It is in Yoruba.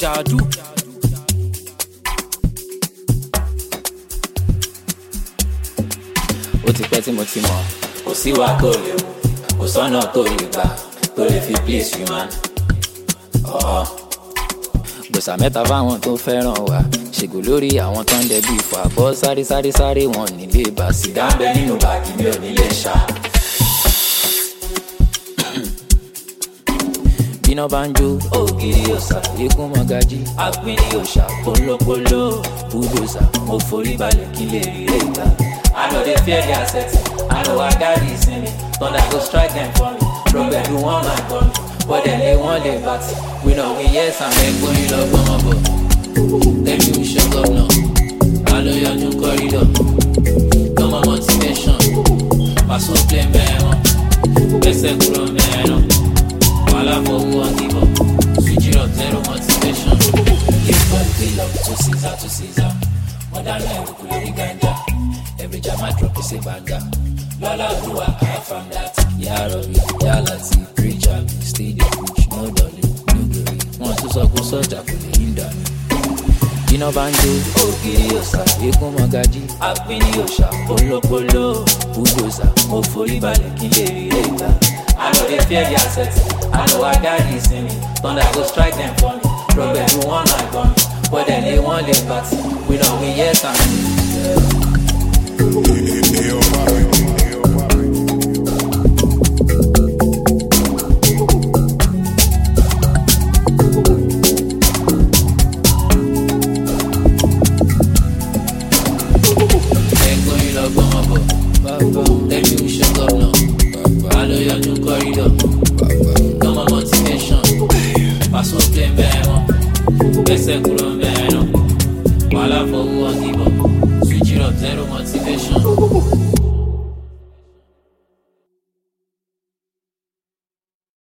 Jadu. Ó ti pẹ́ tí mo ti mọ̀, kò sí wa tó lè wò, kò sọ́nà tó lè gbà, tó lè fi please you man. Gbèsà mẹ́ta fáwọn tó fẹ́ràn wa, ṣègò lórí àwọn tó ń dẹbí ìfọ̀ àbọ̀ sáré wọn nílé bá sìgá ń bẹ nínú bàgì mi ò nílé ṣá. Bíná bá ń jó ògiri òòsà eégún mọ́gájí àpínní òòṣà pólópóló búdòsà mo forí balẹ̀ kí lè rí rẹ̀ gbà. I know they fear their sex, I know I got this in me. Thunder go strike them for me, Robert do one man for me. But then they want their party. We know we yes and make money love from above. Tell me we show up now. I know your new corridor. Come on motivation. Pass up play man. Best grow man. Wala for who and give up. Switch it up, zero motivation. Give God the love to Caesar. Modern life we could ganja. Every jam I drop is a banger. Lola Dua, I found that. Ya Rabbi, Ya Latif, preacher, stay the preach, no darling, no glory. Want to suck on such a fully hinder. Bíná bá ń jó ògiri òòsà eégún mọ́gájí àpínní òòṣà pólópóló búdòsà mo forí balẹ̀ kí lè rí rẹ̀ gbà. I know they fear their sex, I know I got this in me. Thunder go strike them for me, Robert do one man for me. But then they want their party, we know we yes and tell me we should go now. I know your new corridor. Come on motivation. Pass up play man. Best grow man. Wala for who and give up. Switch it up, zero motivation.